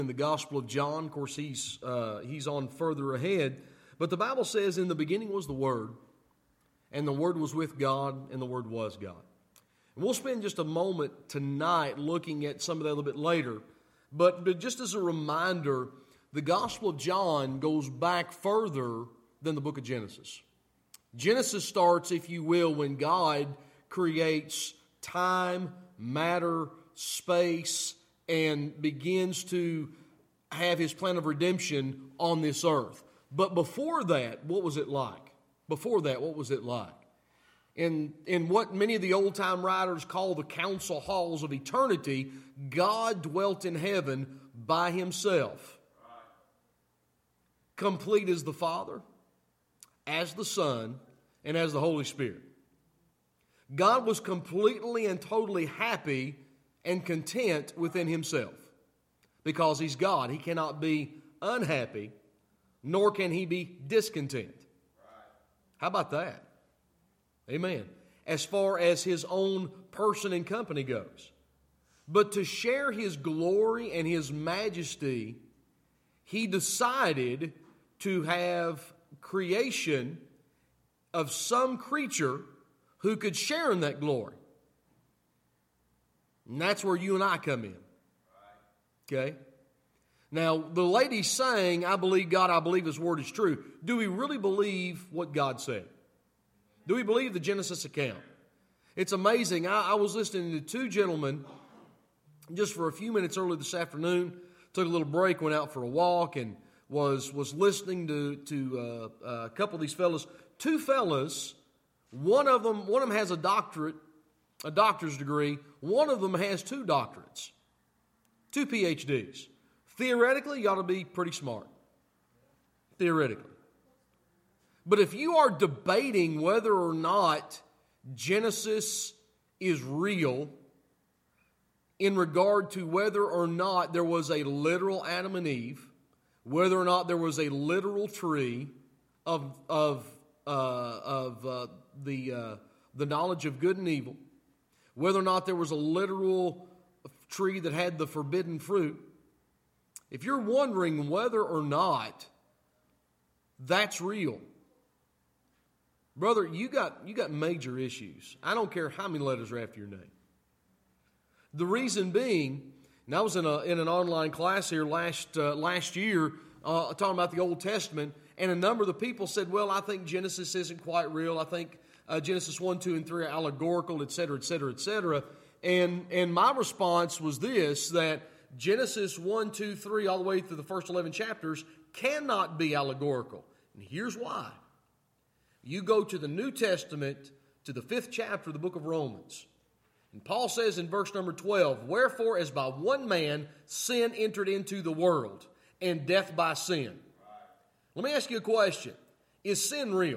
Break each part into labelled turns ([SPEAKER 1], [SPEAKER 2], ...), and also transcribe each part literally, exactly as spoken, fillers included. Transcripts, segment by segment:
[SPEAKER 1] in the Gospel of John. Of course, he's uh, he's on further ahead. But the Bible says, in the beginning was the Word, and the Word was with God, and the Word was God. And we'll spend just a moment tonight looking at some of that a little bit later. But, but just as a reminder, the Gospel of John goes back further than the book of Genesis. Genesis starts, if you will, when God creates time, matter, space, and begins to have His plan of redemption on this earth. But before that, what was it like? Before that, what was it like? In, in what many of the old-time writers call the council halls of eternity, God dwelt in heaven by Himself. Complete as the Father, as the Son, and as the Holy Spirit. God was completely and totally happy and content within Himself. Because He's God. He cannot be unhappy, nor can He be discontent. How about that? Amen. As far as His own person and company goes. But to share His glory and His majesty, He decided to have creation of some creature who could share in that glory. And that's where you and I come in. Okay? Now, the lady saying, I believe God, I believe His Word is true. Do we really believe what God said? Do we believe the Genesis account? It's amazing. I, I was listening to two gentlemen just for a few minutes early this afternoon. Took a little break, went out for a walk, and was was listening to, to uh, a couple of these fellas. Two fellas, one of them, one of them has a doctorate, a doctor's degree. One of them has two doctorates, two P H Ds. Theoretically, you ought to be pretty smart. Theoretically. But if you are debating whether or not Genesis is real in regard to whether or not there was a literal Adam and Eve, whether or not there was a literal tree of of uh, of uh, the uh, the knowledge of good and evil, whether or not there was a literal tree that had the forbidden fruit, if you're wondering whether or not that's real, brother, you got you got major issues. I don't care how many letters are after your name. The reason being, and I was in a in an online class here last uh, last year uh, talking about the Old Testament, and a number of the people said, "Well, I think Genesis isn't quite real. I think uh, Genesis one, two, and three are allegorical, et cetera, et cetera, et cetera." And and my response was this: that Genesis one, two, three, all the way through the first eleven chapters cannot be allegorical, and here's why. You go to the New Testament, to the fifth chapter of the book of Romans. And Paul says in verse number twelve, "Wherefore as by one man sin entered into the world, and death by sin." Right. Let me ask you a question. Is sin real?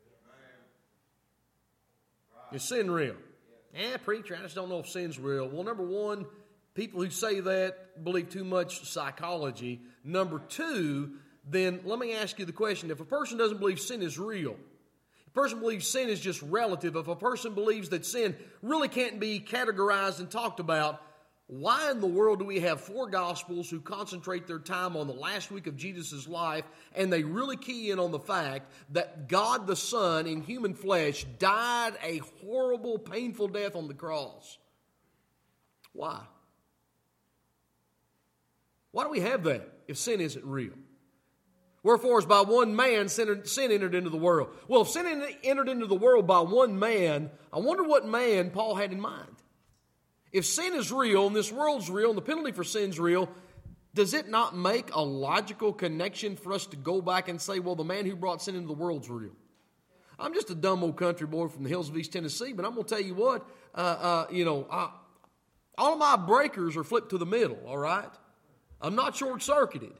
[SPEAKER 1] Right. Is sin real? Yeah. Eh, preacher, I just don't know if sin's real. Well, number one, people who say that believe too much psychology. Number two, then let me ask you the question. If a person doesn't believe sin is real, if a person believes sin is just relative, if a person believes that sin really can't be categorized and talked about, why in the world do we have four Gospels who concentrate their time on the last week of Jesus' life, and they really key in on the fact that God the Son in human flesh died a horrible, painful death on the cross? Why? Why do we have that if sin isn't real? Wherefore, as by one man sin entered into the world. Well, if sin entered into the world by one man, I wonder what man Paul had in mind. If sin is real, and this world's real, and the penalty for sin's real, does it not make a logical connection for us to go back and say, well, the man who brought sin into the world's real? I'm just a dumb old country boy from the hills of East Tennessee, but I'm going to tell you what, uh, uh, you know, I, all of my breakers are flipped to the middle, all right? I'm not short-circuited.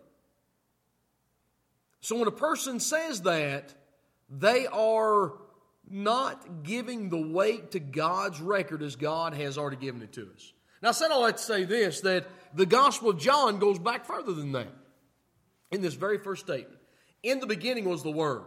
[SPEAKER 1] So when a person says that, they are not giving the weight to God's record as God has already given it to us. Now, I said all that to say this, that the Gospel of John goes back further than that. In this very first statement, in the beginning was the Word.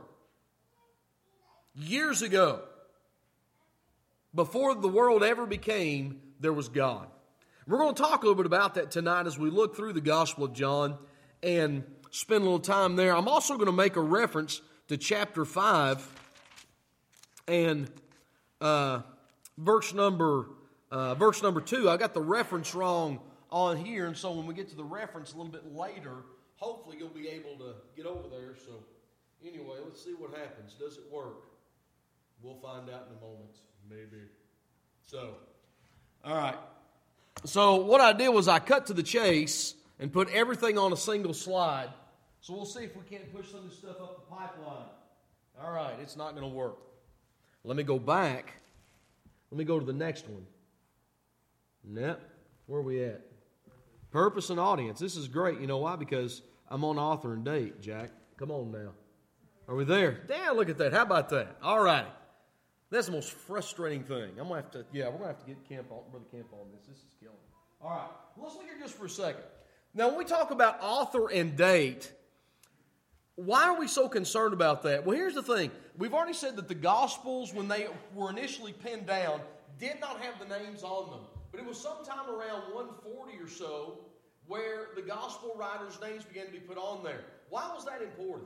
[SPEAKER 1] Years ago, before the world ever became, there was God. We're going to talk a little bit about that tonight as we look through the Gospel of John and spend a little time there. I'm also going to make a reference to chapter five and uh, verse number uh, verse number two. I got the reference wrong on here, and so when we get to the reference a little bit later, hopefully you'll be able to get over there. So anyway, let's see what happens. Does it work? We'll find out in a moment. Maybe. So, all right. So what I did was I cut to the chase and put everything on a single slide. So we'll see if we can't push some of this stuff up the pipeline. All right, it's not going to work. Let me go back. Let me go to the next one. Yep. Where are we at? Purpose and audience. This is great. You know why? Because I'm on author and date, Jack. Come on now. Are we there? Damn, look at that. How about that? All righty. That's the most frustrating thing. I'm going to have to, yeah, we're going to have to get Camp on, Brother Camp on this. This is killing me. All right. Let's look here just for a second. Now, when we talk about author and date, why are we so concerned about that? Well, here's the thing. We've already said that the Gospels, when they were initially pinned down, did not have the names on them. But it was sometime around one forty or so where the Gospel writers' names began to be put on there. Why was that important?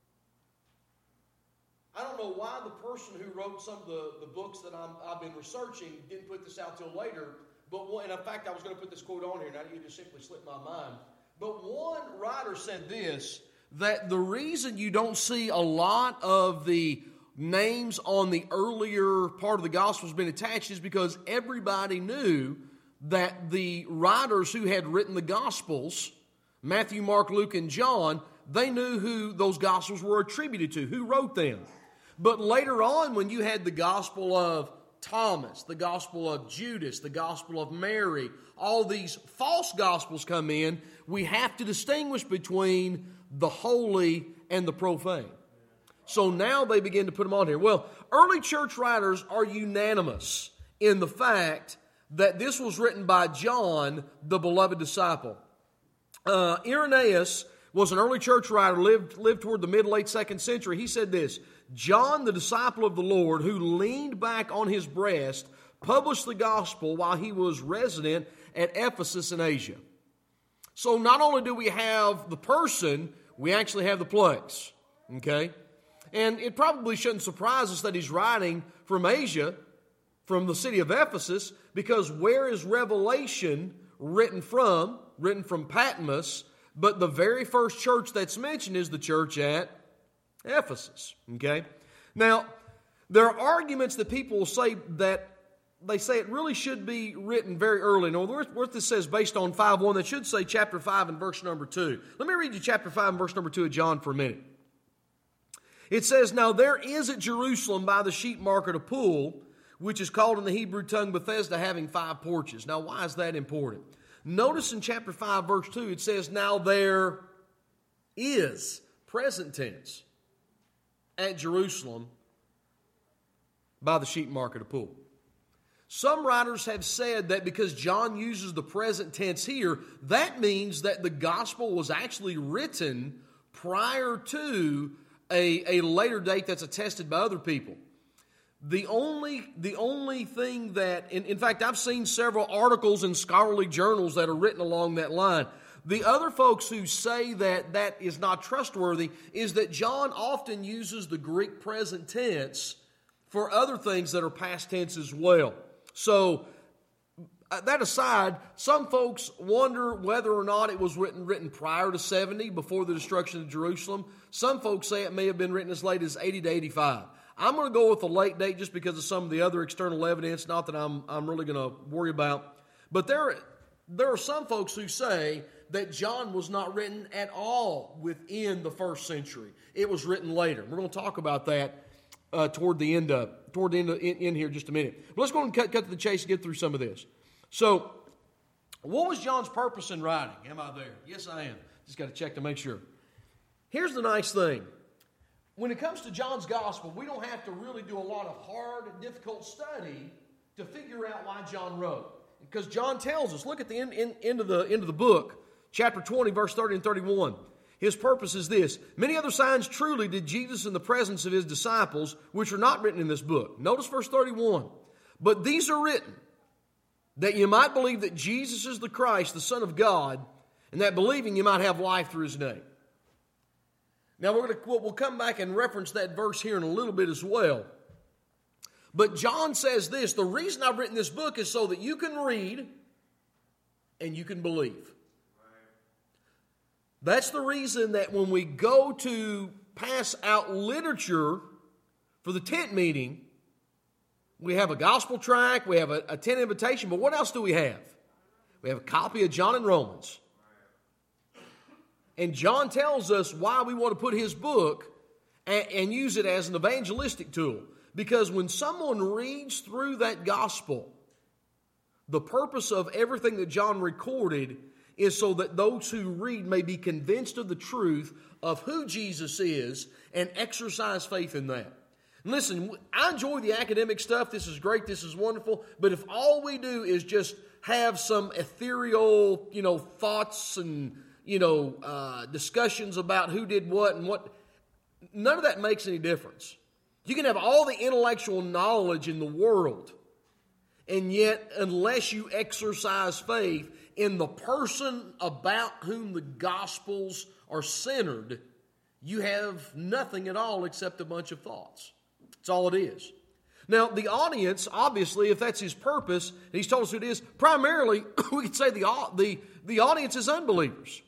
[SPEAKER 1] I don't know why the person who wrote some of the, the books that I'm, I've been researching didn't put this out till later. But one, and in fact, I was going to put this quote on here, and it just simply slipped my mind. But one writer said this, that the reason you don't see a lot of the names on the earlier part of the Gospels being attached is because everybody knew that the writers who had written the Gospels, Matthew, Mark, Luke, and John, they knew who those Gospels were attributed to, who wrote them. But later on, when you had the Gospel of Thomas, the Gospel of Judas, the Gospel of Mary, all these false Gospels come in, we have to distinguish between the holy and the profane. So now they begin to put them on here. Well, early church writers are unanimous in the fact that this was written by John, the beloved disciple. Uh, Irenaeus was an early church writer, lived, lived toward the mid-late second century. He said this, John, the disciple of the Lord, who leaned back on his breast, published the gospel while he was resident at Ephesus in Asia. So not only do we have the person, we actually have the place. Okay? And it probably shouldn't surprise us that he's writing from Asia, from the city of Ephesus, because where is Revelation written from? Written from Patmos, but the very first church that's mentioned is the church at Ephesus. Okay? Now, there are arguments that people will say that they say it really should be written very early. Now, what this says based on five one, that should say chapter five and verse number two. Let me read you chapter five and verse number two of John for a minute. It says, Now there is at Jerusalem by the sheep market a pool, which is called in the Hebrew tongue Bethesda, having five porches. Now, why is that important? Notice in chapter five, verse two, it says, Now there is, present tense, at Jerusalem by the sheep market a pool. Some writers have said that because John uses the present tense here, that means that the gospel was actually written prior to a, a later date that's attested by other people. The only, the only thing that, in, in fact, I've seen several articles in scholarly journals that are written along that line. The other folks who say that that is not trustworthy is that John often uses the Greek present tense for other things that are past tense as well. So, that aside, some folks wonder whether or not it was written, written prior to seventy, before the destruction of Jerusalem. Some folks say it may have been written as late as eighty to eighty-five. I'm going to go with the late date just because of some of the other external evidence, not that I'm, I'm really going to worry about. But there, there are some folks who say that John was not written at all within the first century. It was written later. We're going to talk about that uh, toward the end of toward the end of, in, in here just a minute. But let's go and cut, cut to the chase and get through some of this. So, what was John's purpose in writing? Am I there? Yes, I am. Just got to check to make sure. Here's the nice thing. When it comes to John's gospel, we don't have to really do a lot of hard and difficult study to figure out why John wrote. Because John tells us, look at the end, end, end, of the, end of the book, chapter twenty, verse thirty and thirty-one. His purpose is this. Many other signs truly did Jesus in the presence of his disciples, which are not written in this book. Notice verse thirty-one. But these are written, that you might believe that Jesus is the Christ, the Son of God, and that believing you might have life through His name. Now, we're going to, we'll come back and reference that verse here in a little bit as well. But John says this, the reason I've written this book is so that you can read and you can believe. That's the reason that when we go to pass out literature for the tent meeting, we have a gospel tract, we have a, a tent invitation, but what else do we have? We have a copy of John and Romans. And John tells us why we want to put his book and, and use it as an evangelistic tool. Because when someone reads through that gospel, the purpose of everything that John recorded is so that those who read may be convinced of the truth of who Jesus is and exercise faith in that. And listen, I enjoy the academic stuff. This is great. This is wonderful. But if all we do is just have some ethereal, you know, thoughts and, you know, uh, discussions about who did what and what, none of that makes any difference. You can have all the intellectual knowledge in the world, and yet unless you exercise faith in the person about whom the Gospels are centered, you have nothing at all except a bunch of thoughts. That's all it is. Now, the audience, obviously, if that's his purpose, and he's told us who it is, primarily, we could say the, the, the audience is unbelievers.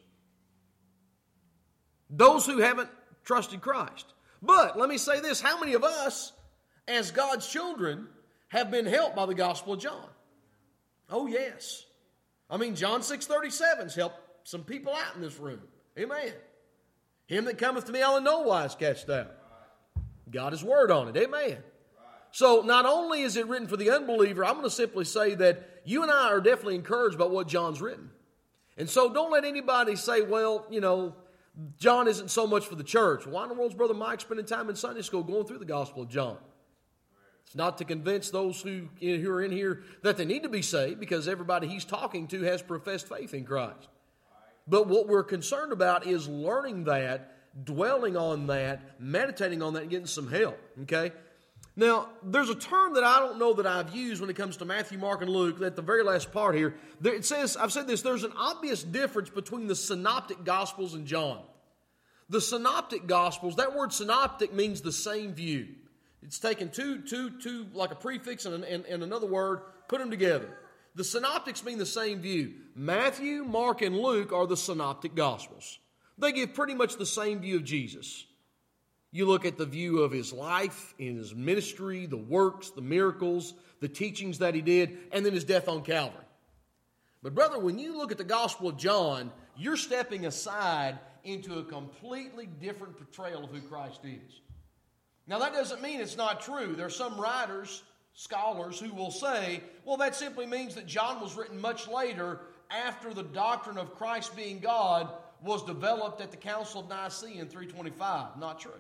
[SPEAKER 1] Those who haven't trusted Christ. But let me say this, how many of us, as God's children, have been helped by the Gospel of John? Oh, yes. I mean, John six thirty-seven's helped some people out in this room. Amen. Him that cometh to me, I'll in no wise cast out. Got His word on it. Amen. So not only is it written for the unbeliever, I'm going to simply say that you and I are definitely encouraged by what John's written. And so don't let anybody say, well, you know, John isn't so much for the church. Why in the world's Brother Mike spending time in Sunday school going through the Gospel of John? It's not to convince those who, who are in here that they need to be saved, because everybody he's talking to has professed faith in Christ. But what we're concerned about is learning that, dwelling on that, meditating on that, and getting some help. Okay? Now, there's a term that I don't know that I've used when it comes to Matthew, Mark, and Luke. At the very last part here, there, it says, I've said this, there's an obvious difference between the synoptic Gospels and John. The synoptic Gospels, that word synoptic means the same view. It's taken two, two, two, like a prefix and, and, and another word, put them together. The synoptics mean the same view. Matthew, Mark, and Luke are the synoptic Gospels. They give pretty much the same view of Jesus. You look at the view of His life, in His ministry, the works, the miracles, the teachings that He did, and then His death on Calvary. But brother, when you look at the Gospel of John, you're stepping aside into a completely different portrayal of who Christ is. Now that doesn't mean it's not true. There are some writers, scholars, who will say, well, that simply means that John was written much later, after the doctrine of Christ being God was developed at the Council of Nicaea in three twenty-five. Not true.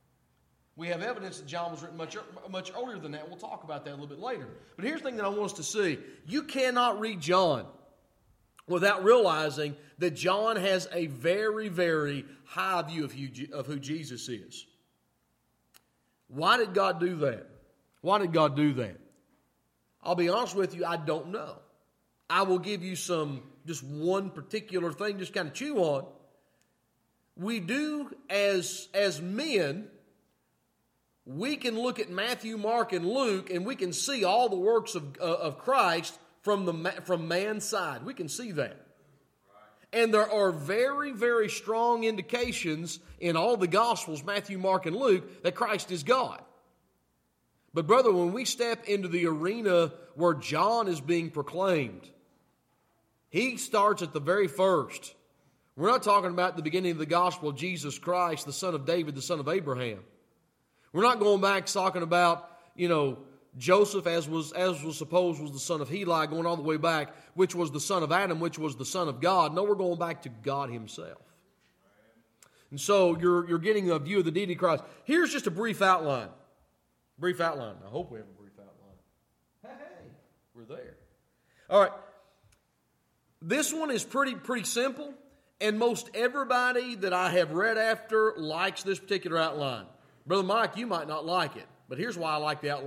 [SPEAKER 1] We have evidence that John was written much, much earlier than that. We'll talk about that a little bit later. But here's the thing that I want us to see. You cannot read John without realizing that John has a very, very high view of who, of who Jesus is. Why did God do that? Why did God do that? I'll be honest with you, I don't know. I will give you some, just one particular thing, just kind of chew on. We do, as, as men, we can look at Matthew, Mark, and Luke, and we can see all the works of, uh, of Christ from, the, from man's side. We can see that. And there are very, very strong indications in all the Gospels, Matthew, Mark, and Luke, that Christ is God. But brother, when we step into the arena where John is being proclaimed, he starts at the very first. We're not talking about the beginning of the gospel of Jesus Christ, the son of David, the son of Abraham. We're not going back talking about, you know, Joseph, as was as was supposed, was the son of Heli, going all the way back, which was the son of Adam, which was the son of God. No, we're going back to God Himself. And so you're you're getting a view of the deity of Christ. Here's just a brief outline. Brief outline. I hope we have a brief outline. Hey, we're there. All right. This one is pretty pretty simple, and most everybody that I have read after likes this particular outline. Brother Mike, you might not like it, but here's why I like the outline.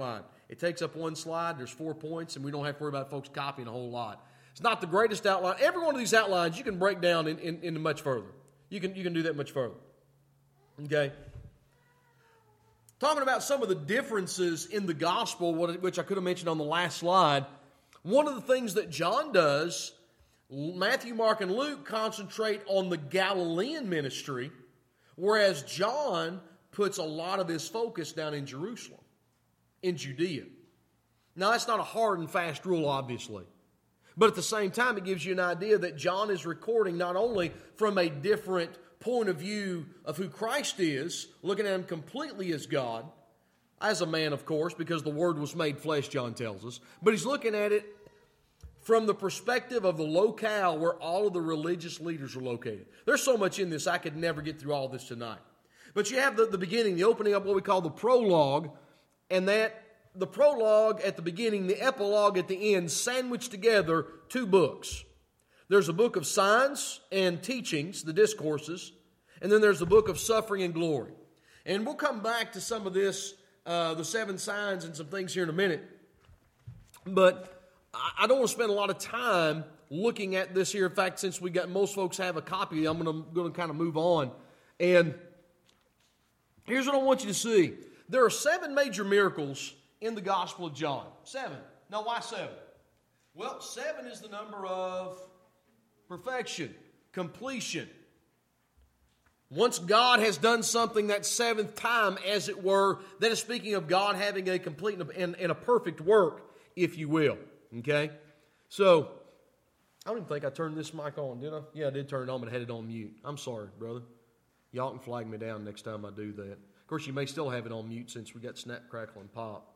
[SPEAKER 1] It takes up one slide. There's four points, and we don't have to worry about folks copying a whole lot. It's not the greatest outline. Every one of these outlines you can break down in, in, in much further. You can, you can do that much further. Okay? Talking about some of the differences in the gospel, which I could have mentioned on the last slide, one of the things that John does, Matthew, Mark, and Luke concentrate on the Galilean ministry, whereas John puts a lot of his focus down in Jerusalem, in Judea. Now, that's not a hard and fast rule, obviously. But at the same time, it gives you an idea that John is recording not only from a different point of view of who Christ is, looking at him completely as God, as a man, of course, because the Word was made flesh, John tells us, but he's looking at it from the perspective of the locale where all of the religious leaders are located. There's so much in this, I could never get through all this tonight. But you have the, the beginning, the opening up, what we call the prologue, and that the prologue at the beginning, the epilogue at the end, sandwiched together two books. There's a book of signs and teachings, the discourses, and then there's the book of suffering and glory. And we'll come back to some of this, uh, the seven signs and some things here in a minute. But I don't want to spend a lot of time looking at this here. In fact, since we got most folks have a copy, I'm going to, going to kind of move on. And here's what I want you to see. There are seven major miracles in the Gospel of John. Seven. Now, why seven? Well, seven is the number of perfection, completion. Once God has done something that seventh time, as it were, that is speaking of God having a complete and, and a perfect work, if you will. Okay? So, I don't even think I turned this mic on, did I? Yeah, I did turn it on, but I had it on mute. I'm sorry, brother. Y'all can flag me down next time I do that. Of course, you may still have it on mute since we got snap, crackle, and pop.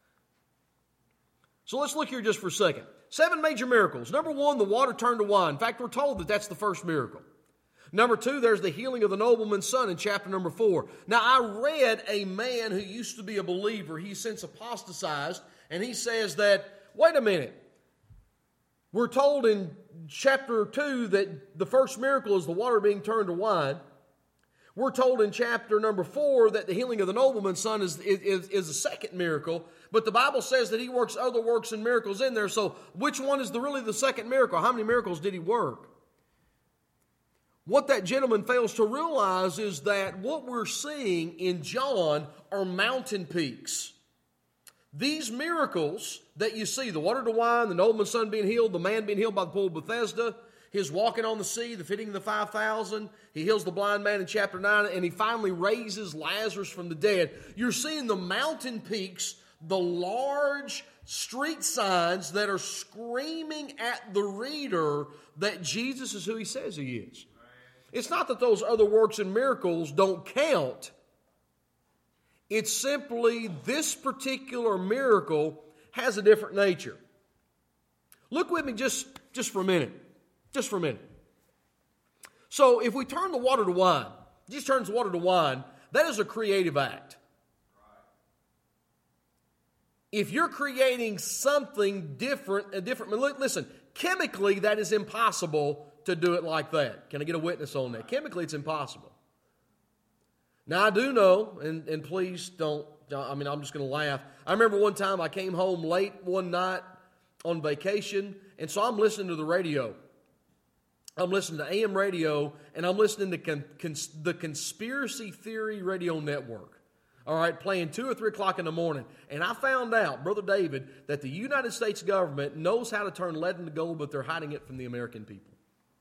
[SPEAKER 1] So let's look here just for a second. Seven major miracles. Number one, the water turned to wine. In fact, we're told that that's the first miracle. Number two, there's the healing of the nobleman's son in chapter number four. Now, I read a man who used to be a believer. He's since apostatized, and he says that, wait a minute. We're told in chapter two that the first miracle is the water being turned to wine. We're told in chapter number four that the healing of the nobleman's son is, is, is the second miracle. But the Bible says that he works other works and miracles in there. So which one is the, really the second miracle? How many miracles did he work? What that gentleman fails to realize is that what we're seeing in John are mountain peaks. These miracles that you see, the water to wine, the nobleman's son being healed, the man being healed by the pool of Bethesda, his walking on the sea, the feeding of the five thousand, he heals the blind man in chapter nine, and he finally raises Lazarus from the dead. You're seeing the mountain peaks, the large street signs that are screaming at the reader that Jesus is who he says he is. It's not that those other works and miracles don't count. It's simply this particular miracle has a different nature. Look with me just, just for a minute. Just for a minute. So if we turn the water to wine, Jesus turns the water to wine, that is a creative act. If you're creating something different, a different, listen, chemically that is impossible to do it like that. Can I get a witness on that? Chemically it's impossible. Now I do know, and, and please don't, I mean I'm just going to laugh. I remember one time I came home late one night on vacation, and so I'm listening to the radio. I'm listening to A M radio, and I'm listening to con, cons, the Conspiracy Theory Radio Network. All right, playing two or three o'clock in the morning. And I found out, Brother David, that the United States government knows how to turn lead into gold, but they're hiding it from the American people.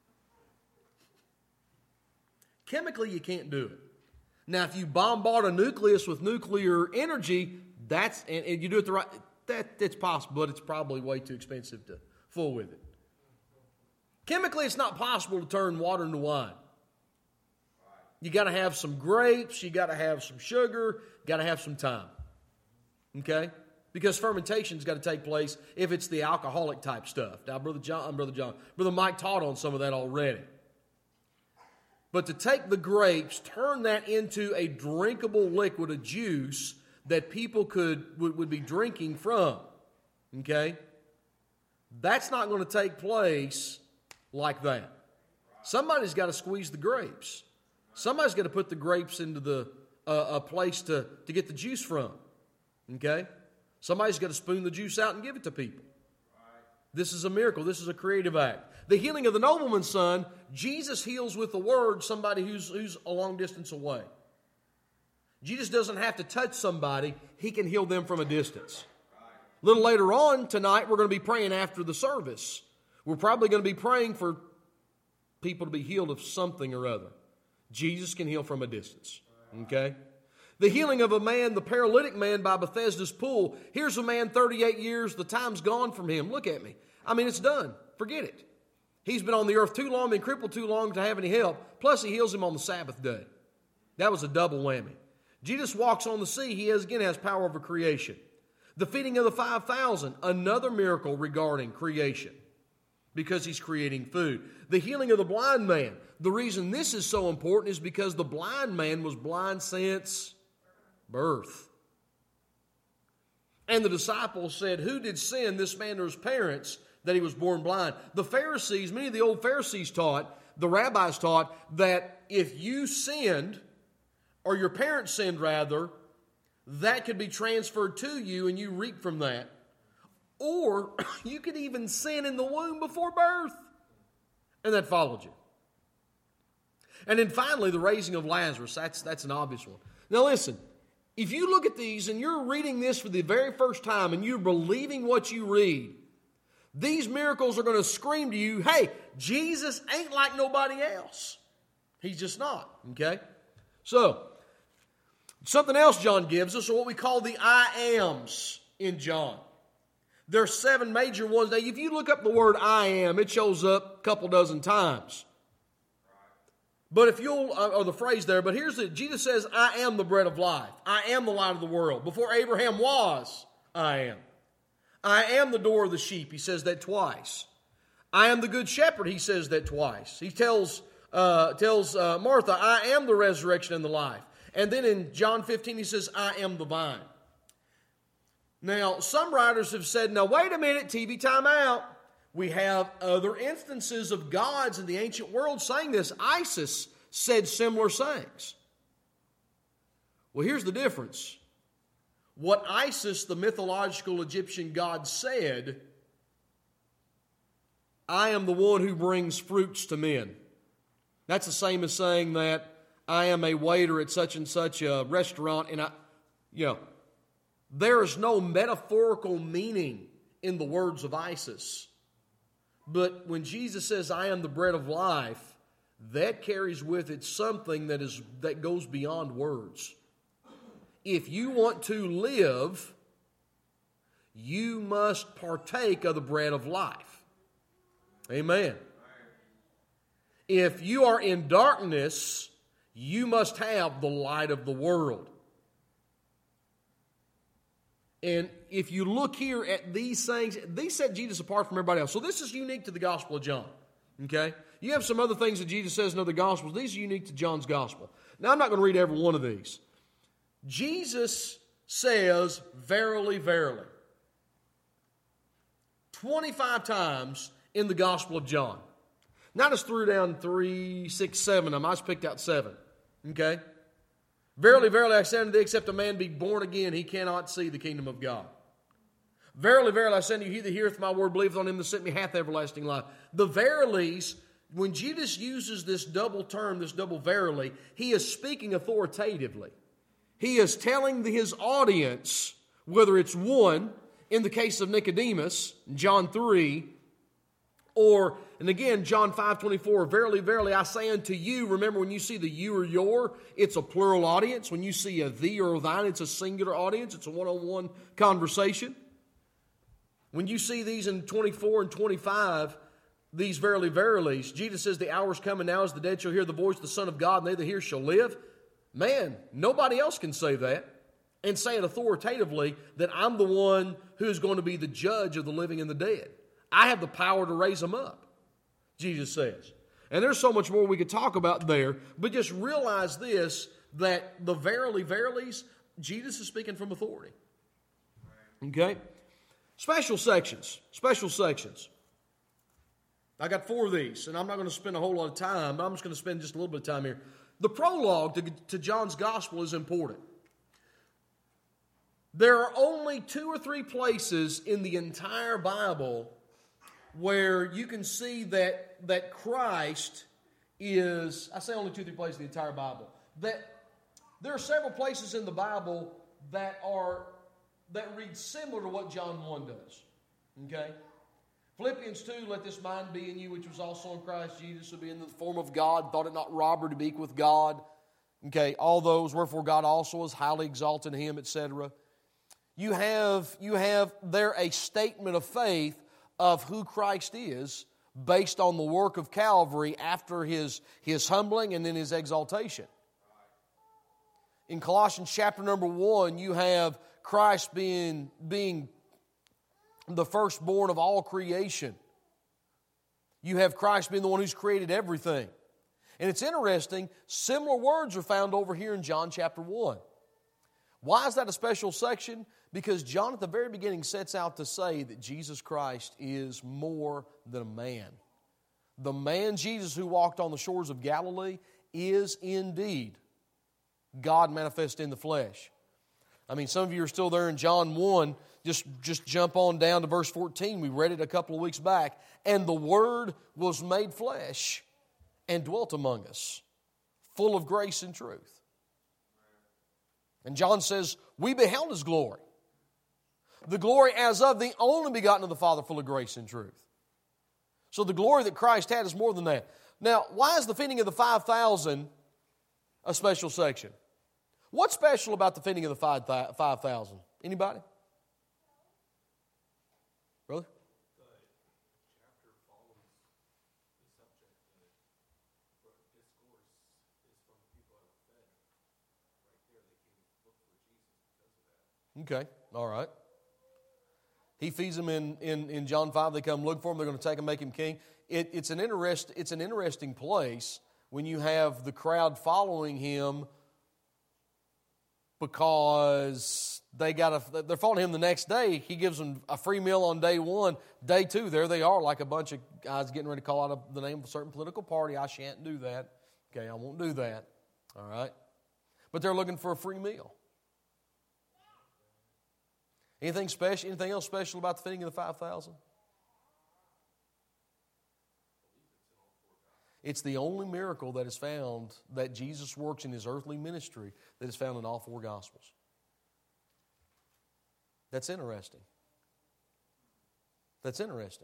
[SPEAKER 1] Chemically, you can't do it. Now, if you bombard a nucleus with nuclear energy, that's and, and you do it the right, that that's possible, but it's probably way too expensive to fool with it. Chemically, it's not possible to turn water into wine. You got to have some grapes, you got to have some sugar, you got to have some time. Okay? Because fermentation's got to take place if it's the alcoholic type stuff. Now, Brother John, Brother John, Brother Mike taught on some of that already. But to take the grapes, turn that into a drinkable liquid, a juice that people could would, would be drinking from. Okay? That's not going to take place like that. Somebody's got to squeeze the grapes. Somebody's got to put the grapes into the uh, a place to, to get the juice from. Okay? Somebody's got to spoon the juice out and give it to people. This is a miracle. This is a creative act. The healing of the nobleman's son, Jesus heals with the word somebody who's, who's a long distance away. Jesus doesn't have to touch somebody. He can heal them from a distance. A little later on tonight, we're going to be praying after the service. We're probably going to be praying for people to be healed of something or other. Jesus can heal from a distance. Okay? The healing of a man, the paralytic man by Bethesda's pool. Here's a man, thirty-eight years, the time's gone from him. Look at me. I mean, it's done. Forget it. He's been on the earth too long, been crippled too long to have any help. Plus, he heals him on the Sabbath day. That was a double whammy. Jesus walks on the sea. He has, again has power over creation. The feeding of the five thousand, another miracle regarding creation, because he's creating food. The healing of the blind man. The reason this is so important is because the blind man was blind since birth. And the disciples said, who did sin, this man or his parents, that he was born blind? The Pharisees, many of the old Pharisees taught, the rabbis taught, that if you sinned, or your parents sinned rather, that could be transferred to you and you reap from that. Or you could even sin in the womb before birth. And that followed you. And then finally, the raising of Lazarus. That's, that's an obvious one. Now listen, if you look at these and you're reading this for the very first time and you're believing what you read, these miracles are going to scream to you, hey, Jesus ain't like nobody else. He's just not, okay? So, something else John gives us are what we call the I ams in John. There are seven major ones. Now, if you look up the word I am, it shows up a couple dozen times. But if you'll, or the phrase there, but here's it. Jesus says, I am the bread of life. I am the light of the world. Before Abraham was, I am. I am the door of the sheep. He says that twice. I am the good shepherd. He says that twice. He tells, uh, tells uh, Martha, I am the resurrection and the life. And then in John fifteen, he says, I am the vine. Now, some writers have said, now wait a minute, T V time out. We have other instances of gods in the ancient world saying this. Isis said similar sayings. Well, here's the difference. What Isis, the mythological Egyptian god, said, I am the one who brings fruits to men. That's the same as saying that I am a waiter at such and such a restaurant, and I, you know, there is no metaphorical meaning in the words of Isis. But when Jesus says, I am the bread of life, that carries with it something that is that goes beyond words. If you want to live, you must partake of the bread of life. Amen. If you are in darkness, you must have the light of the world. And if you look here at these things, these set Jesus apart from everybody else. So this is unique to the Gospel of John. Okay? You have some other things that Jesus says in other Gospels. These are unique to John's Gospel. Now, I'm not going to read every one of these. Jesus says, verily, verily, twenty-five times in the Gospel of John. Now, I just threw down three, six, seven of them. I just picked out seven. Okay? Verily, verily, I say unto thee, except a man be born again, he cannot see the kingdom of God. Verily, verily, I say unto you, he that heareth my word, believeth on him that sent me, hath everlasting life. The verilies, when Jesus uses this double term, this double verily, he is speaking authoritatively. He is telling his audience, whether it's one, in the case of Nicodemus, John three, or, and again, John five twenty-four, verily, verily, I say unto you. Remember, when you see the you or your, it's a plural audience. When you see a thee or thine, it's a singular audience. It's a one-on-one conversation. When you see these in twenty-four and twenty-five, these verily, verilies, Jesus says, the hour is coming now as the dead shall hear the voice of the Son of God, and they that hear shall live. Man, nobody else can say that and say it authoritatively that I'm the one who is going to be the judge of the living and the dead. I have the power to raise them up, Jesus says. And there's so much more we could talk about there, but just realize this, that the verily, verilies, Jesus is speaking from authority. Okay? Special sections. Special sections. I got four of these, and I'm not going to spend a whole lot of time, but I'm just going to spend just a little bit of time here. The prologue to, to John's Gospel is important. There are only two or three places in the entire Bible where you can see that, that Christ is, I say only two or three places in the entire Bible, that there are several places in the Bible that are, that read similar to what John one does. Okay? Philippians two, let this mind be in you, which was also in Christ Jesus, who being in the form of God, thought it not robbery to be equal with God. Okay, all those, wherefore God also has highly exalted him, et cetera. You have, you have there a statement of faith of who Christ is based on the work of Calvary after his, his humbling and then his exaltation. In Colossians chapter number one, you have Christ being, being the firstborn of all creation. You have Christ being the one who's created everything. And it's interesting, similar words are found over here in John chapter one. Why is that a special section? Because John at the very beginning sets out to say that Jesus Christ is more than a man. The man Jesus who walked on the shores of Galilee is indeed God manifest in the flesh. I mean, some of you are still there in John one. Just, just jump on down to verse fourteen. We read it a couple of weeks back. And the Word was made flesh and dwelt among us, full of grace and truth. And John says, we beheld His glory. The glory as of the only begotten of the Father, full of grace and truth. So the glory that Christ had is more than that. Now, why is the feeding of the five thousand a special section? What's special about the feeding of the five thousand? Anybody? Brother? Okay, all right. He feeds them in, in, in John five. They come look for him. They're going to take him, make him king. It, it's, an interest, it's an interesting place when you have the crowd following him because they got a, they're following him the next day. He gives them a free meal on day one. Day two, there they are like a bunch of guys getting ready to call out the name of a certain political party. I shan't do that. Okay, I won't do that. All right. But they're looking for a free meal. Anything special? Anything else special about the feeding of the five thousand? It's the only miracle that is found that Jesus works in His earthly ministry that is found in all four Gospels. That's interesting. That's interesting.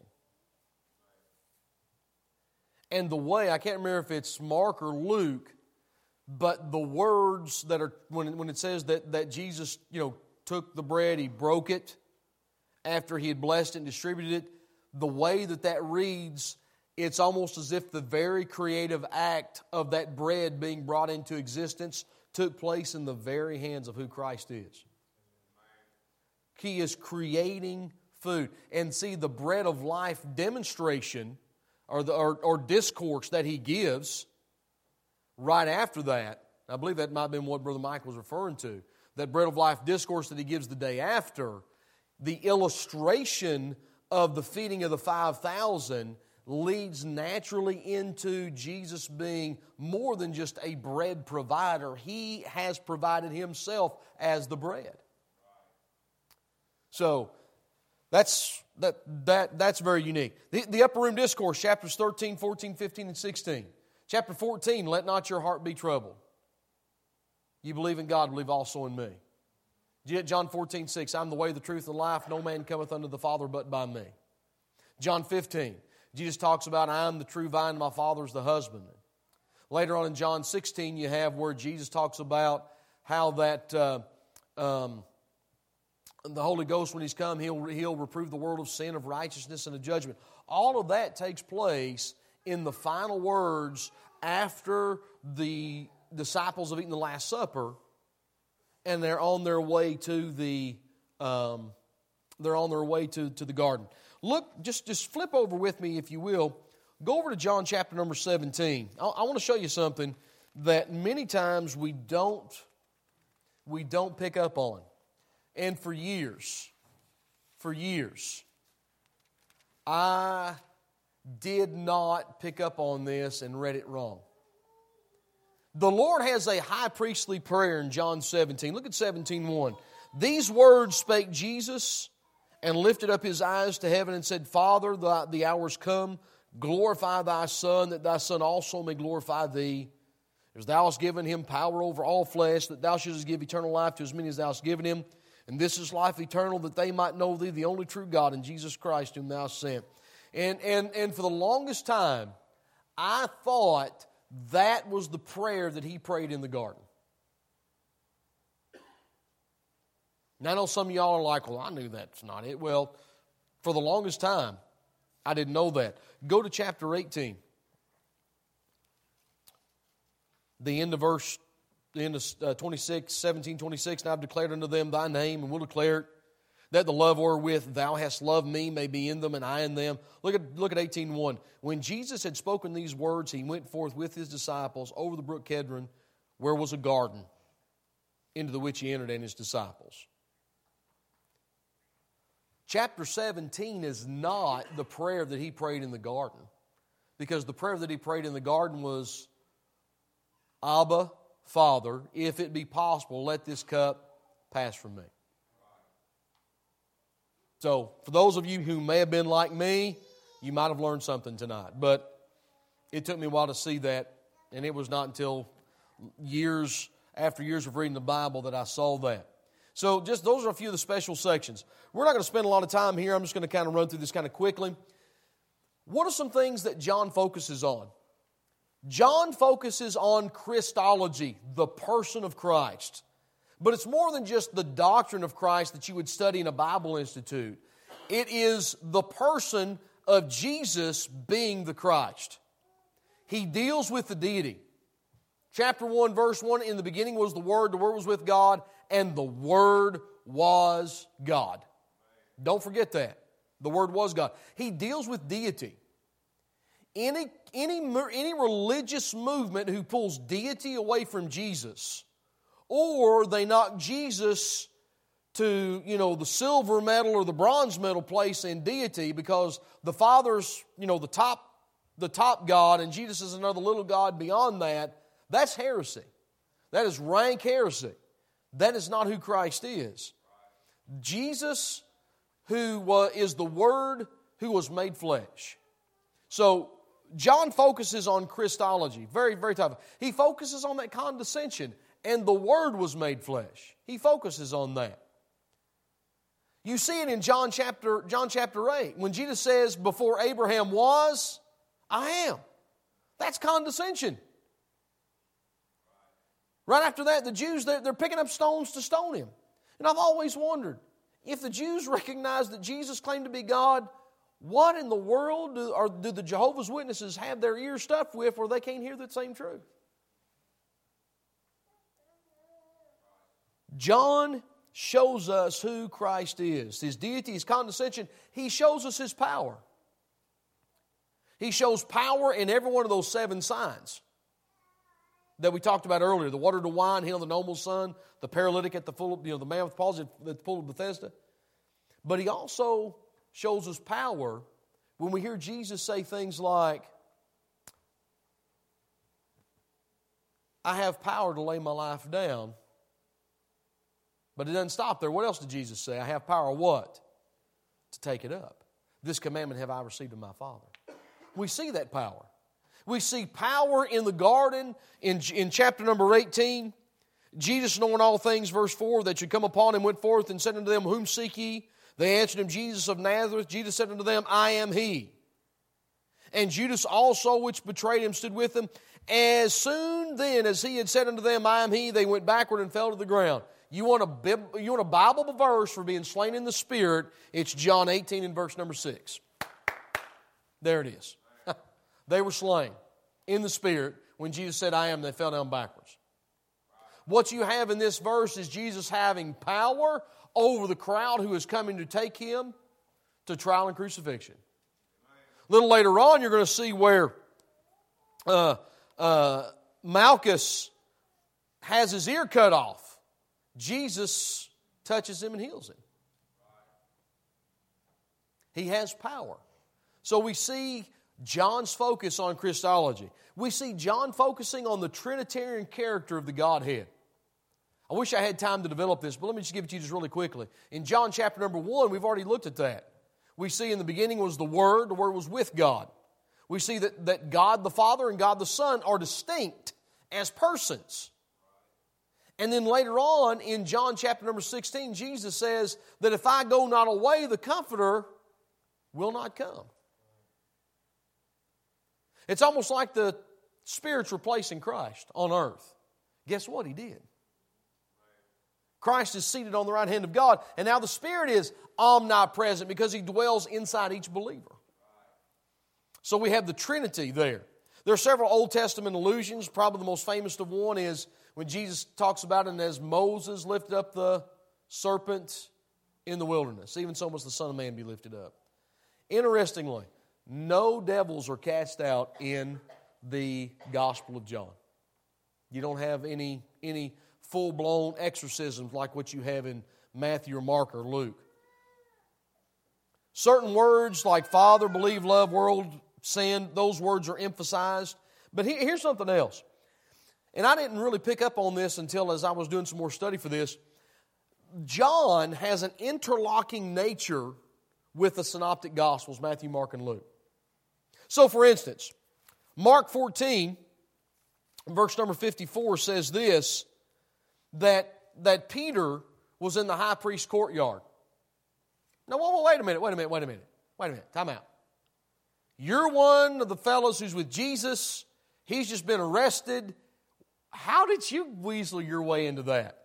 [SPEAKER 1] And the way, I can't remember if it's Mark or Luke, but the words that are, when, when it says that, that Jesus, you know, took the bread, He broke it after He had blessed it and distributed it, the way that that reads, it's almost as if the very creative act of that bread being brought into existence took place in the very hands of who Christ is. He is creating food. And see, the bread of life demonstration or, the, or, or discourse that He gives right after that, I believe that might have been what Brother Mike was referring to, that bread of life discourse that He gives the day after, the illustration of the feeding of the five thousand leads naturally into Jesus being more than just a bread provider. He has provided Himself as the bread. So that's that that that's very unique. The, the Upper Room Discourse, chapters thirteen, fourteen, fifteen, and sixteen. Chapter fourteen, let not your heart be troubled. You believe in God, believe also in me. John fourteen, six, I'm the way, the truth, and the life. No man cometh unto the Father but by me. John fifteen, Jesus talks about, I am the true vine, and my Father is the husbandman. Later on in John sixteen, you have where Jesus talks about how that uh, um, the Holy Ghost, when He's come, He'll, he'll reprove the world of sin, of righteousness, and of judgment. All of that takes place in the final words after the disciples have eaten the Last Supper, and they're on their way to the um, they're on their way to, to the garden. Look, just, just flip over with me, if you will. Go over to John chapter number seventeen. I, I want to show you something that many times we don't we don't pick up on. And for years, for years, I did not pick up on this and read it wrong. The Lord has a high priestly prayer in John seventeen. Look at seventeen one. These words spake Jesus, and lifted up his eyes to heaven, and said, Father, the, the hour is come. Glorify thy Son, that thy Son also may glorify thee. As thou hast given him power over all flesh, that thou shouldest give eternal life to as many as thou hast given him. And this is life eternal, that they might know thee, the only true God, and Jesus Christ whom thou hast sent. And, and, and for the longest time, I thought that was the prayer that he prayed in the garden. And I know some of y'all are like, well, I knew that's not it. Well, for the longest time, I didn't know that. Go to chapter eighteen. The end of verse, the end of uh, twenty-six, seventeen, twenty-six, and I've declared unto them thy name, and will declare it, that the love wherewith thou hast loved me may be in them, and I in them. Look at, look at eighteen one. When Jesus had spoken these words, he went forth with his disciples over the brook Kedron, where was a garden, into the which he entered and his disciples. Chapter seventeen is not the prayer that he prayed in the garden, because the prayer that he prayed in the garden was, Abba, Father, if it be possible, let this cup pass from me. So, for those of you who may have been like me, you might have learned something tonight. But it took me a while to see that, and it was not until years, after years of reading the Bible, that I saw that. So, just those are a few of the special sections. We're not going to spend a lot of time here. I'm just going to kind of run through this kind of quickly. What are some things that John focuses on? John focuses on Christology, the person of Christ. But it's more than just the doctrine of Christ that you would study in a Bible institute. It is the person of Jesus being the Christ. He deals with the deity. Chapter one, verse one, in the beginning was the Word, the Word was with God, and the Word was God. Don't forget that. The Word was God. He deals with deity. Any, any, any religious movement who pulls deity away from Jesus, or they knock Jesus to, you know, the silver medal or the bronze medal place in deity because the Father's, you know, the top, the top God and Jesus is another little God beyond that, that's heresy. That is rank heresy. That is not who Christ is. Jesus, who was, is the Word who was made flesh. So, John focuses on Christology. Very, very tough. He focuses on that condescension. And the Word was made flesh. He focuses on that. You see it in John chapter, John chapter eight. When Jesus says, before Abraham was, I am. That's condescension. Right after that, the Jews, they're, they're picking up stones to stone him. And I've always wondered, if the Jews recognized that Jesus claimed to be God, what in the world do, or do the Jehovah's Witnesses have their ears stuffed with where they can't hear that same truth? John shows us who Christ is. His deity, His condescension. He shows us His power. He shows power in every one of those seven signs that we talked about earlier. The water to wine, heal the noble's son, the paralytic at the full of, you know, the man with palsy at the pool of Bethesda. But He also shows us power when we hear Jesus say things like, I have power to lay my life down. But it doesn't stop there. What else did Jesus say? I have power what? To take it up. This commandment have I received of my Father. We see that power. We see power in the garden in, in chapter number eighteen. Jesus, knowing all things, verse four, that should come upon him, went forth and said unto them, whom seek ye? They answered him, Jesus of Nazareth. Jesus said unto them, I am he. And Judas also, which betrayed him, stood with them. As soon then as he had said unto them, I am he, they went backward and fell to the ground. You want a, you want a Bible verse for being slain in the Spirit? It's John eighteen and verse number six. There it is. They were slain in the Spirit. When Jesus said, I am, they fell down backwards. What you have in this verse is Jesus having power over the crowd who is coming to take him to trial and crucifixion. A little later on, you're going to see where uh, uh, Malchus has his ear cut off. Jesus touches him and heals him. He has power. So we see John's focus on Christology. We see John focusing on the Trinitarian character of the Godhead. I wish I had time to develop this, but let me just give it to you just really quickly. In John chapter number one, we've already looked at that. We see in the beginning was the Word, the Word was with God. We see that, that God the Father and God the Son are distinct as persons. And then later on in John chapter number sixteen, Jesus says that if I go not away, the Comforter will not come. It's almost like the Spirit's replacing Christ on earth. Guess what? He did. Christ is seated on the right hand of God, and now the Spirit is omnipresent because He dwells inside each believer. So we have the Trinity there. There are several Old Testament allusions. Probably the most famous of one is when Jesus talks about it as Moses lifted up the serpent in the wilderness. Even so must the Son of Man be lifted up. Interestingly, no devils are cast out in the Gospel of John. You don't have any, any full-blown exorcisms like what you have in Matthew or Mark or Luke. Certain words like Father, believe, love, world, sin, those words are emphasized. But here's something else. And I didn't really pick up on this until as I was doing some more study for this. John has an interlocking nature with the synoptic Gospels, Matthew, Mark, and Luke. So, for instance, Mark fourteen, verse number fifty-four says this, that, that Peter was in the high priest's courtyard. Now, wait a minute, wait a minute, wait a minute, wait a minute, time out. You're one of the fellows who's with Jesus. He's just been arrested. How did you weasel your way into that?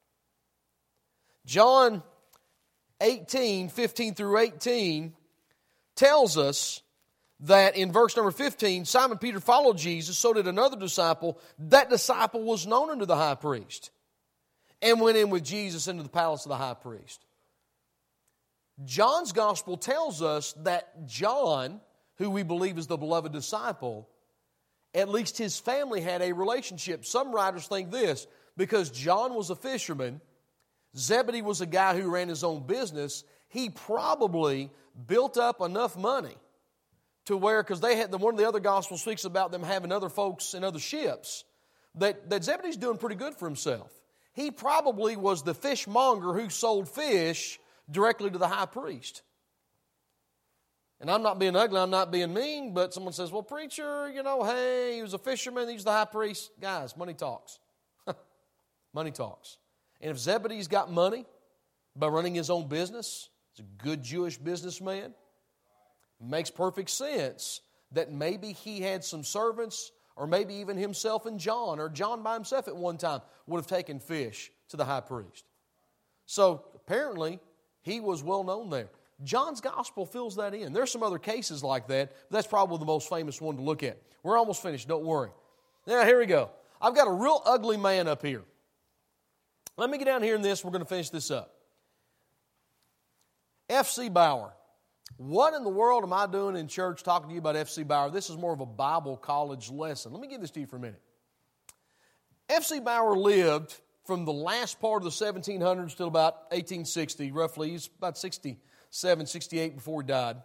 [SPEAKER 1] John eighteen, fifteen through eighteen tells us that in verse number fifteen, Simon Peter followed Jesus, so did another disciple. That disciple was known unto the high priest and went in with Jesus into the palace of the high priest. John's gospel tells us that John, who we believe is the beloved disciple, at least his family had a relationship. Some writers think this, because John was a fisherman, Zebedee was a guy who ran his own business, he probably built up enough money to where, because they had, the, one of the other gospels speaks about them having other folks in other ships, that, that Zebedee's doing pretty good for himself. He probably was the fishmonger who sold fish directly to the high priest. And I'm not being ugly, I'm not being mean, but someone says, well, preacher, you know, hey, he was a fisherman, he's the high priest. Guys, money talks. Money talks. And if Zebedee's got money by running his own business, he's a good Jewish businessman, it makes perfect sense that maybe he had some servants, or maybe even himself and John, or John by himself at one time would have taken fish to the high priest. So apparently, he was well known there. John's gospel fills that in. There's some other cases like that, but that's probably the most famous one to look at. We're almost finished, don't worry. Now, here we go. I've got a real ugly man up here. Let me get down here in this, we're going to finish this up. F C Bauer. What in the world am I doing in church talking to you about F C Bauer? This is more of a Bible college lesson. Let me give this to you for a minute. F C Bauer lived from the last part of the seventeen hundreds till about eighteen sixty, roughly. He's about sixty-seven, sixty-eight before he died.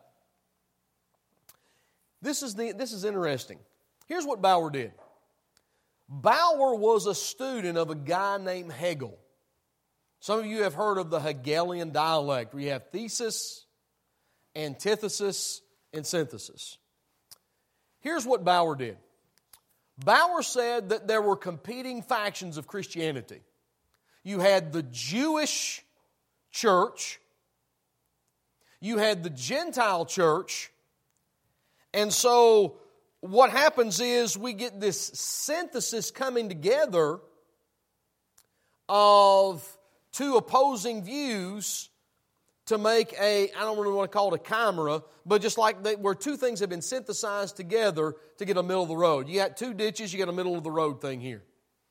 [SPEAKER 1] This is, the, this is interesting. Here's what Bauer did. Bauer was a student of a guy named Hegel. Some of you have heard of the Hegelian dialect, where you have thesis, antithesis, and synthesis. Here's what Bauer did. Bauer said that there were competing factions of Christianity. You had the Jewish church, you had the Gentile church, and so what happens is we get this synthesis coming together of two opposing views to make a, I don't really want to call it a chimera, but just like they, where two things have been synthesized together to get a middle of the road. You got two ditches, you got a middle of the road thing here.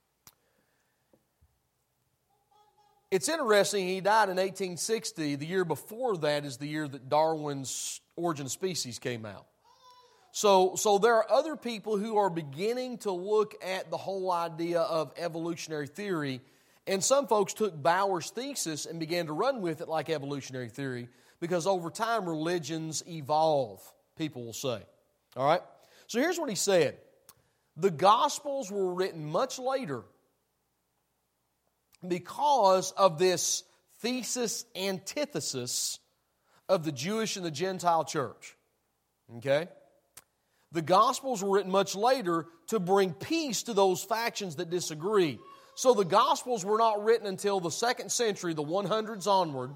[SPEAKER 1] It's interesting, he died in eighteen sixty. The year before that is the year that Darwin's Origin of Species came out. So, so there are other people who are beginning to look at the whole idea of evolutionary theory. And some folks took Bauer's thesis and began to run with it like evolutionary theory, because over time religions evolve, people will say. All right? So here's what he said. The Gospels were written much later because of this thesis antithesis of the Jewish and the Gentile church. Okay? The Gospels were written much later to bring peace to those factions that disagreed. So the Gospels were not written until the second century, the hundreds onward,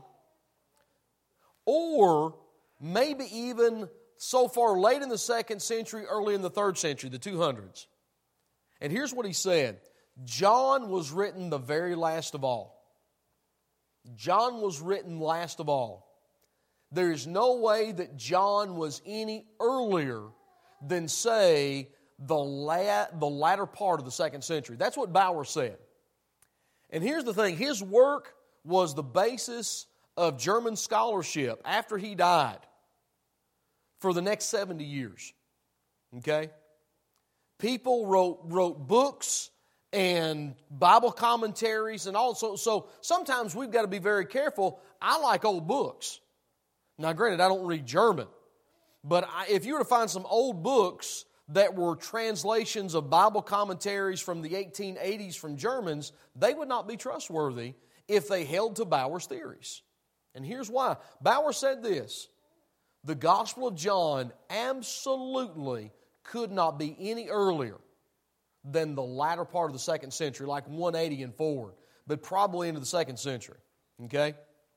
[SPEAKER 1] or maybe even so far late in the second century, early in the third century, the two hundreds. And here's what he said. John was written the very last of all. John was written last of all. There is no way that John was any earlier than, say, the, la- the latter part of the second century. That's what Bauer said. And here's the thing. His work was the basis of German scholarship after he died for the next seventy years. Okay? People wrote, wrote books and Bible commentaries and also, so sometimes we've got to be very careful. I like old books. Now, granted, I don't read German, but I, if you were to find some old books that were translations of Bible commentaries from the eighteen eighties from Germans, they would not be trustworthy if they held to Bauer's theories. And here's why. Bauer said this, the Gospel of John absolutely could not be any earlier than the latter part of the second century, like one eighty and forward, but probably into the second century. Okay?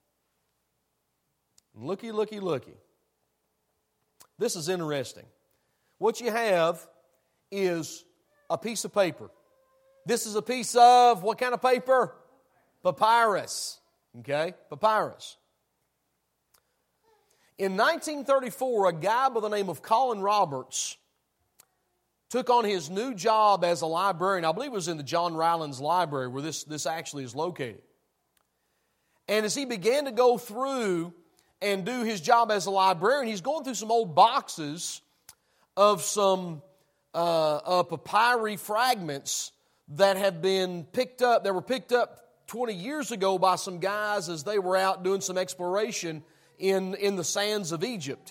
[SPEAKER 1] Looky, looky, looky. This is interesting. What you have is a piece of paper. This is a piece of what kind of paper? Papyrus. Okay? Papyrus. In nineteen thirty-four, a guy by the name of Colin Roberts took on his new job as a librarian. I believe it was in the John Rylands Library where this, this actually is located. And as he began to go through and do his job as a librarian, he's going through some old boxes of some uh, uh, papyri fragments that have been picked up, that were picked up twenty years ago by some guys as they were out doing some exploration in, in the sands of Egypt.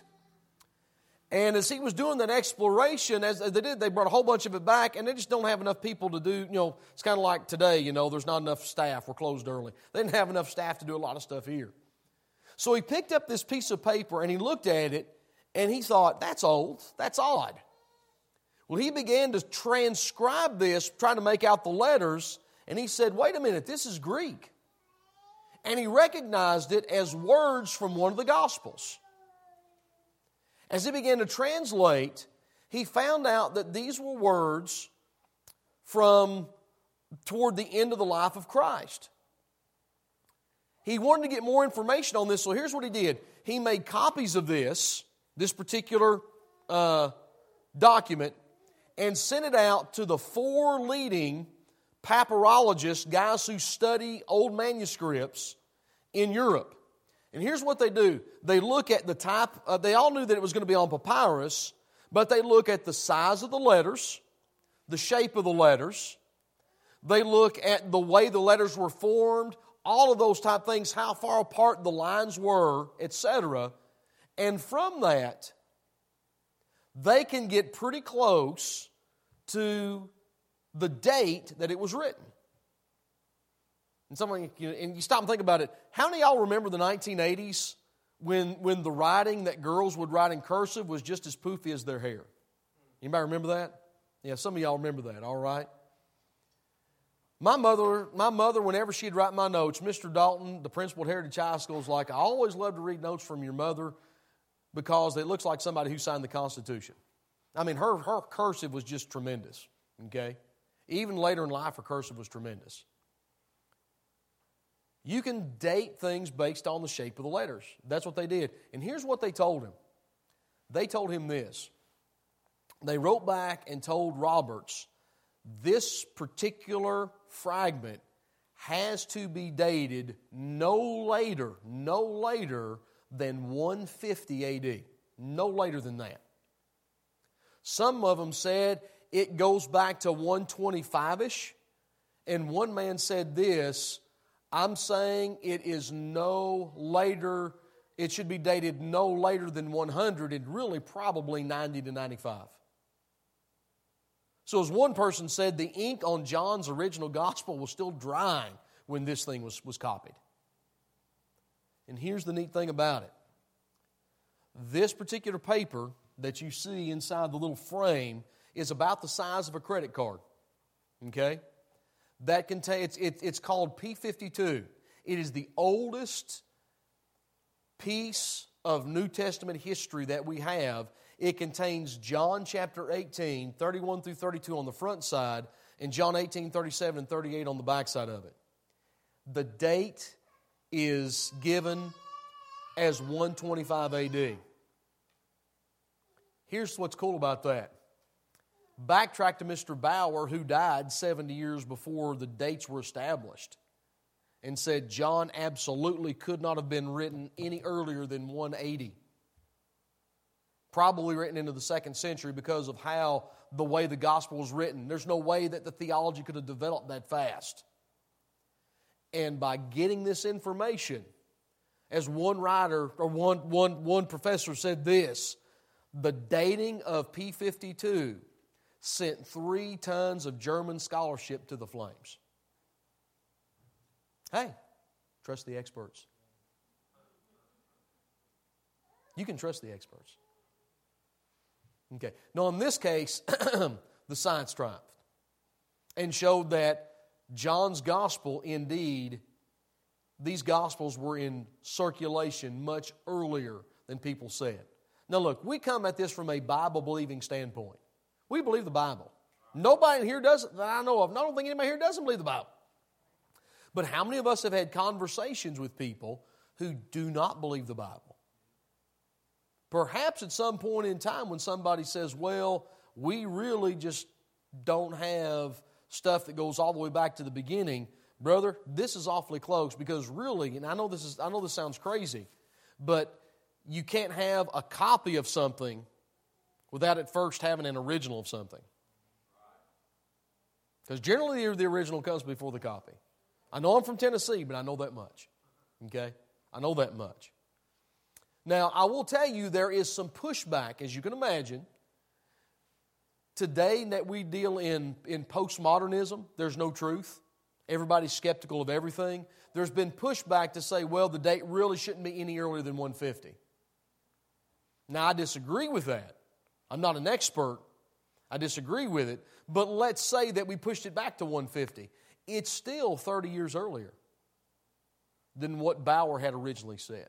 [SPEAKER 1] And as he was doing that exploration, as they did, they brought a whole bunch of it back, and they just don't have enough people to do, you know, it's kind of like today, you know, there's not enough staff, we're closed early. They didn't have enough staff to do a lot of stuff here. So he picked up this piece of paper, and he looked at it, and he thought, that's old, that's odd. Well, he began to transcribe this, trying to make out the letters, and he said, wait a minute, this is Greek. And he recognized it as words from one of the Gospels. As he began to translate, he found out that these were words from toward the end of the life of Christ. He wanted to get more information on this, so here's what he did. He made copies of this, this particular uh, document, and sent it out to the four leading papyrologists, guys who study old manuscripts in Europe. And here's what they do. They look at the type, uh, they all knew that it was going to be on papyrus, but they look at the size of the letters, the shape of the letters. They look at the way the letters were formed, all of those type things, how far apart the lines were, et cetera. And from that, they can get pretty close to the date that it was written. And someone, and you stop and think about it. How many of y'all remember the nineteen eighties when, when the writing that girls would write in cursive was just as poofy as their hair? Anybody remember that? Yeah, some of y'all remember that, all right? My mother, my mother, whenever she'd write my notes, Mister Dalton, the principal at Heritage High School, is like, I always love to read notes from your mother because it looks like somebody who signed the Constitution. I mean, her, her cursive was just tremendous, okay? Even later in life, her cursive was tremendous. You can date things based on the shape of the letters. That's what they did. And here's what they told him. They told him this. They wrote back and told Roberts, this particular fragment has to be dated no later, no later than one fifty A D. No later than that. Some of them said it goes back to one twenty-five-ish. And one man said this, I'm saying it is no later, it should be dated no later than one hundred and really probably ninety to ninety-five. So as one person said, the ink on John's original gospel was still drying when this thing was, was copied. And here's the neat thing about it. This particular paper that you see inside the little frame is about the size of a credit card. Okay? That contains, it, it's called P fifty-two. It is the oldest piece of New Testament history that we have. It contains John chapter eighteen, thirty-one through thirty-two on the front side, and John eighteen, thirty-seven and thirty-eight on the back side of it. The date is given as one twenty-five A D. Here's what's cool about that. Backtrack to Mister Bauer, who died seventy years before the dates were established, and said John absolutely could not have been written any earlier than one eighty. Probably written into the second century because of how the way the gospel was written. There's no way that the theology could have developed that fast. And by getting this information, as one writer or one, one, one professor said this, the dating of P fifty-two sent three tons of German scholarship to the flames. Hey, trust the experts. You can trust the experts. Okay. Now, in this case, the science triumphed and showed that John's gospel, indeed, these gospels were in circulation much earlier than people said. Now, look, we come at this from a Bible-believing standpoint. We believe the Bible. Nobody here doesn't, that I know of, I don't think anybody here doesn't believe the Bible. But how many of us have had conversations with people who do not believe the Bible? Perhaps at some point in time when somebody says, well, we really just don't have stuff that goes all the way back to the beginning. Brother, this is awfully close because really, and I know this is I know this sounds crazy, but you can't have a copy of something without it first having an original of something. Because generally the original comes before the copy. I know I'm from Tennessee, but I know that much. Okay? I know that much. Now, I will tell you there is some pushback, as you can imagine. Today that we deal in, in postmodernism, there's no truth. Everybody's skeptical of everything. There's been pushback to say, well, the date really shouldn't be any earlier than one fifty. Now, I disagree with that. I'm not an expert. I disagree with it. But let's say that we pushed it back to one fifty. It's still thirty years earlier than what Bauer had originally said.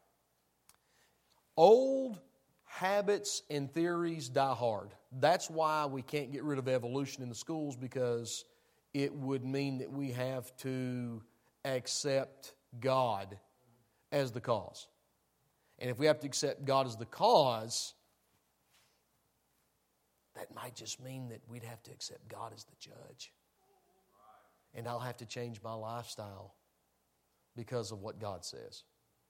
[SPEAKER 1] Old habits and theories die hard. That's why we can't get rid of evolution in the schools, because it would mean that we have to accept God as the cause. And if we have to accept God as the cause, that might just mean that we'd have to accept God as the judge. And I'll have to change my lifestyle because of what God says.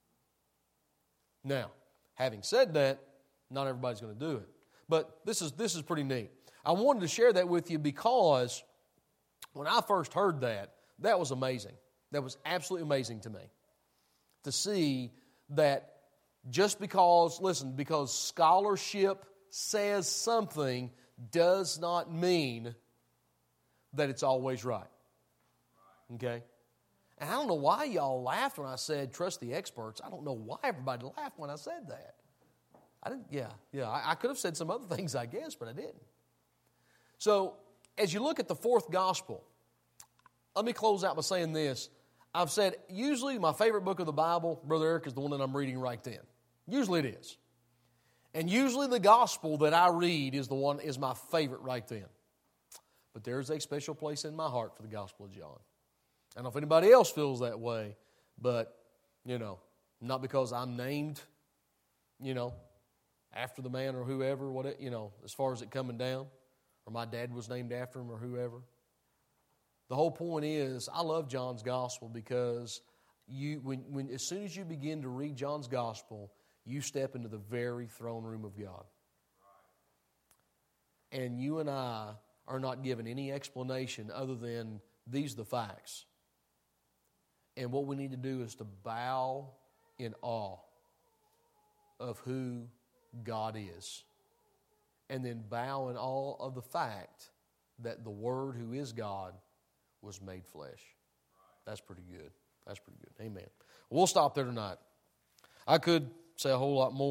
[SPEAKER 1] Now, having said that, not everybody's going to do it. But this is this is pretty neat. I wanted to share that with you because when I first heard that, that was amazing. That was absolutely amazing to me. To see that just because, listen, because scholarship says something does not mean that it's always right. Okay? And I don't know why y'all laughed when I said trust the experts. I don't know why everybody laughed when I said that. I didn't, yeah, yeah. I, I could have said some other things, I guess, but I didn't. So, as you look at the fourth gospel, let me close out by saying this. I've said usually my favorite book of the Bible, Brother Eric, is the one that I'm reading right then. Usually it is. And usually the gospel that I read is the one is my favorite right then. But there's a special place in my heart for the Gospel of John. I don't know if anybody else feels that way, but, you know, not because I'm named, you know, after the man or whoever, what you know, as far as it coming down, or my dad was named after him or whoever. The whole point is, I love John's Gospel because you, when, when as soon as you begin to read John's Gospel, you step into the very throne room of God. And you and I are not given any explanation other than these are the facts. And what we need to do is to bow in awe of who God is. And then bow in awe of the fact that the Word who is God was made flesh. That's pretty good. That's pretty good. Amen. We'll stop there tonight. I could say a whole lot more.